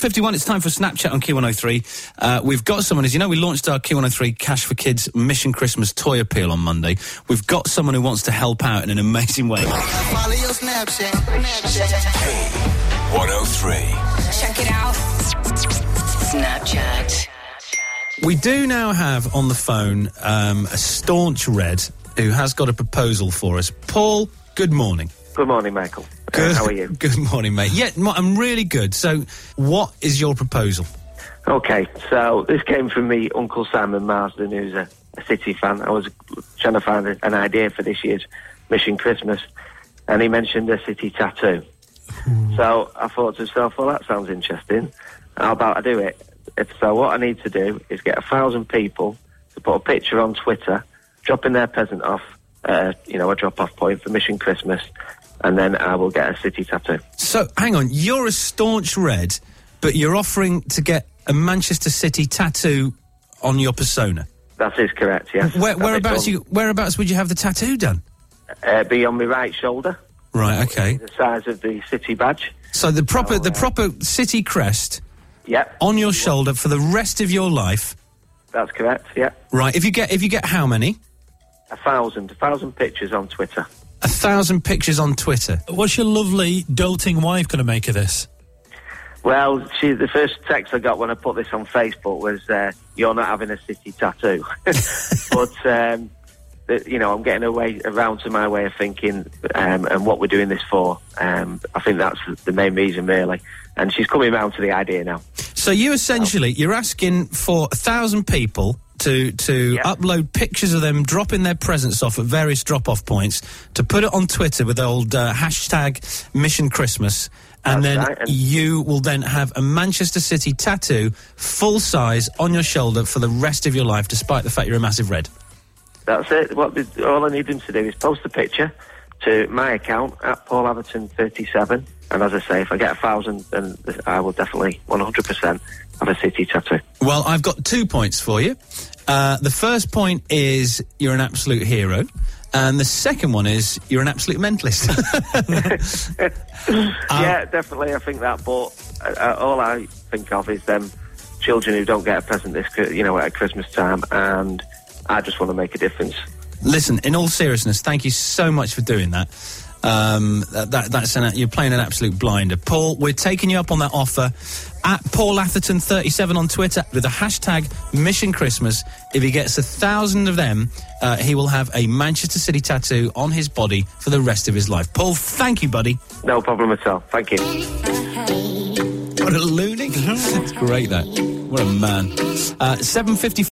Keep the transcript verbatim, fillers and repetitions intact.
fifty-one, it's time for Snapchat on Q one oh three. Uh, we've got someone, as you know, we launched our Q one oh three Cash for Kids Mission Christmas toy appeal on Monday. We've got someone who wants to help out in an amazing way. Follow your Snapchat. Snapchat. one oh three. Check it out. Snapchat. We do now have on the phone um, a staunch Red who has got a proposal for us. Paul, good morning. Good morning, Michael. Good, uh, how are you? Good morning, mate. Yeah, I'm really good. So, what is your proposal? Okay, so this came from me, Uncle Simon Marsden, who's a, a City fan. I was trying to find an idea for this year's Mission Christmas, and he mentioned a City tattoo. Ooh. So I thought to myself, well, that sounds interesting. How about I do it? If so, what I need to do is get a thousand people to put a picture on Twitter, dropping their present off, uh, you know, a drop-off point for Mission Christmas, and then I will get a City tattoo. So, hang on, you're a staunch Red, but you're offering to get a Manchester City tattoo on your persona? That is correct, yes. Where, whereabouts, you, whereabouts would you have the tattoo done? Uh, be on my right shoulder. Right, okay. The size of the City badge. So the proper, so, uh, the proper City crest... Yep. On your shoulder for the rest of your life? That's correct, yeah. Right, if you get, if you get how many? A thousand, a thousand pictures on Twitter. A thousand pictures on Twitter. What's your lovely, doting wife going to make of this? Well, she, the first text I got when I put this on Facebook was, uh, you're not having a City tattoo. But, um, the, you know, I'm getting away around to my way of thinking um, and what we're doing this for. Um, I think that's the main reason, really. And she's coming around to the idea now. So you essentially, you're asking for a thousand people to to yeah. upload pictures of them dropping their presents off at various drop-off points, to put it on Twitter with the old uh, hashtag Mission Christmas, and That's then right, and you will then have a Manchester City tattoo, full size, on your shoulder for the rest of your life, despite the fact you're a massive Red. That's it. What the, all I need them to do is post a picture to my account at Paul Atherton thirty-seven. And as I say, if I get a thousand, then I will definitely one hundred percent have a City tattoo. Well, I've got two points for you. Uh, the first point is you're an absolute hero. And the second one is you're an absolute mentalist. Yeah, um, definitely, I think that. But uh, all I think of is them children who don't get a present this, you know, at Christmas time. And I just want to make a difference. Listen, in all seriousness, thank you so much for doing that. Um, that, that that's an, you're playing an absolute blinder. Paul, we're taking you up on that offer at Paul Atherton thirty-seven on Twitter with the hashtag Mission Christmas. If he gets a thousand of them, uh, he will have a Manchester City tattoo on his body for the rest of his life. Paul, thank you, buddy. No problem at all. Thank you. What a loony. It's great, that. What a man. Uh, seven fifty